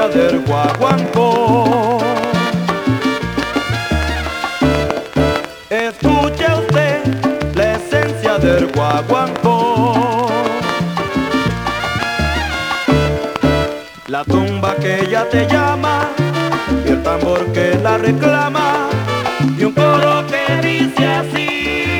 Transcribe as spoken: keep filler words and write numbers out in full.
esencia del guaguancó. Escuche usted la esencia del guaguancó. La tumba que ya te llama y el tambor que la reclama y un coro que dice así.